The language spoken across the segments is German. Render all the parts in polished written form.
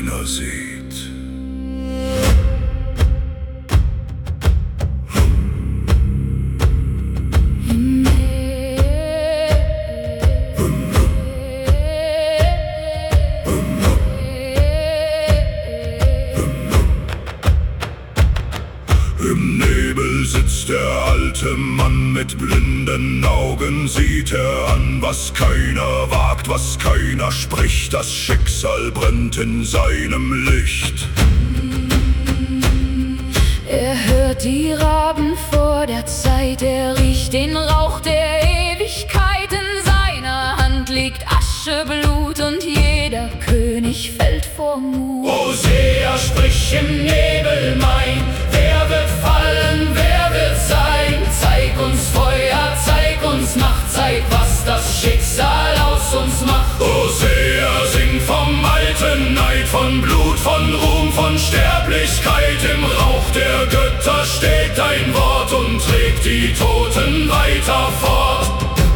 keiner sieht. Im Nebel sitzt der alte Mann, mit blinden Augen sieht er an, was keiner wagt, was keiner spricht, das Schicksal brennt in seinem Licht. Er hört die Raben vor der Zeit, er riecht den Rauch der Ewigkeit, in seiner Hand liegt Asche, Blut und jeder König fällt vor Mut. Hosea, sprich im Nebel mein, wer wird fallen, wer wird sein? Zeig uns Feuer, zeig uns Nacht, zeig, was das Schicksal aus uns macht. Hosea, sing vom alten Neid, von Blut, von Ruhm, von Sterblichkeit. Im Rauch der Götter steht dein Wort und trägt die Toten weiter fort.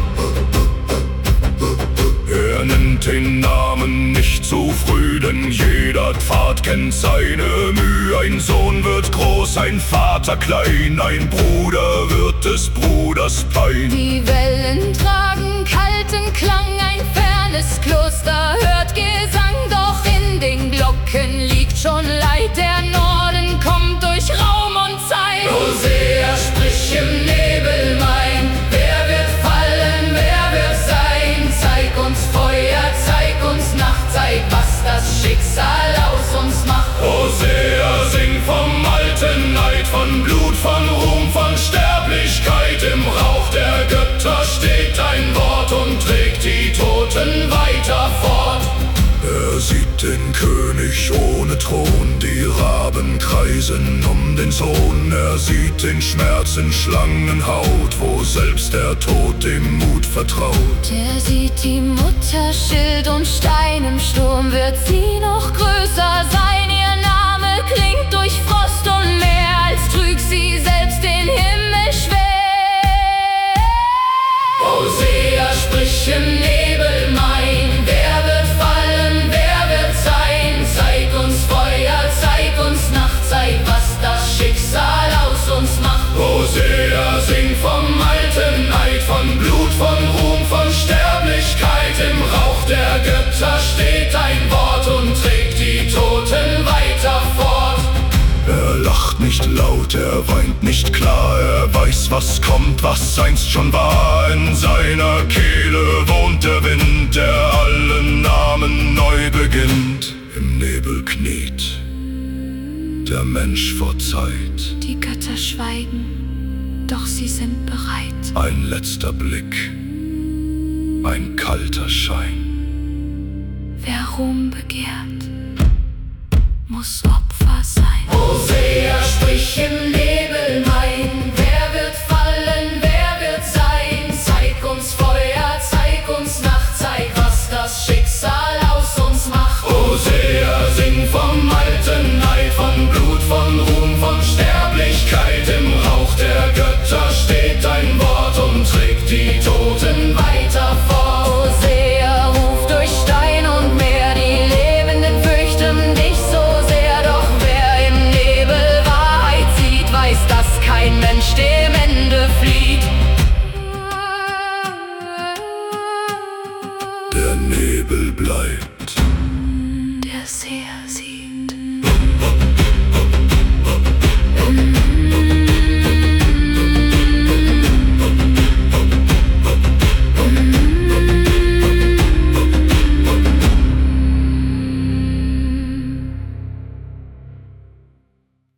Er nennt den Namen nicht zu früh, denn jeder Pfad kennt seine Mühe. Ein Sohn wird groß, ein Vater klein, ein Bruder wird des Bruders Pein. Die Wellen tragen kalten Klang, ein fernes Kloster hört Gesang, doch in den Glocken liegt schon Leid, der Norden kommt durch Raum und Zeit. Hosea, sprich im Nebel mein, wer wird fallen, wer wird sein? Zeig uns Feuer, zeig uns Nacht, zeig, was das Schicksal aus uns macht. Hosea, sing vom alten Neid, von Blut, von Ruhm, von Sterblichkeit. Im Rauch der Götter steht dein Wort und trägt die Toten weiter fort. Er sieht den König ohne Thron, die Raben kreisen um den Sohn. Er sieht den Schmerz in Schlangenhaut, wo selbst der Tod dem Mut vertraut. Er sieht die Mutter Schild und Stein, im Sturm wird sie noch größer sein. Ihr Name klingt durch Frost und Meer, als trüg sie selbst den Himmel schwer. Hosea, sprich im Nebel mein, wer wird fallen, wer wird sein? Zeig uns Feuer, zeig uns Nacht, zeig, was das Schicksal aus uns macht. Hosea, sing vom alten Neid, von Blut, von Ruhm, von Sterblichkeit. Im Rauch der Götter steht dein Wort und trägt die Toten weiter fort. Er lacht nicht laut, er weint nicht klar, er weiß, was kommt, was einst schon war. In seiner Kehle wohnt der Wind, der alle Namen neu beginnt. Im Nebel kniet der Mensch vor Zeit. Die Götter schweigen, doch sie sind bereit. Ein letzter Blick, ein kalter Schein. Wer Ruhm begehrt, muss Opfer sein. Hosea, sprich im Nebel mein, wer wird fallen, wer wird sein? Zeig uns Feuer, zeig uns Nacht, zeig, was das Schicksal aus uns macht. Hosea, sing vom alten Neid, von Blut, von Ruhm, von Sterblichkeit. Im Rauch der Götter steht dein Wort und trägt die Toten weiter fort. Hosea ruft durch Stein und Meer, die Lebenden fürchten dich so sehr, doch wer im Nebel Wahrheit sieht, weiß, dass kein Mensch dem Ende flieht. Der Nebel bleibt, Der Seher sieht.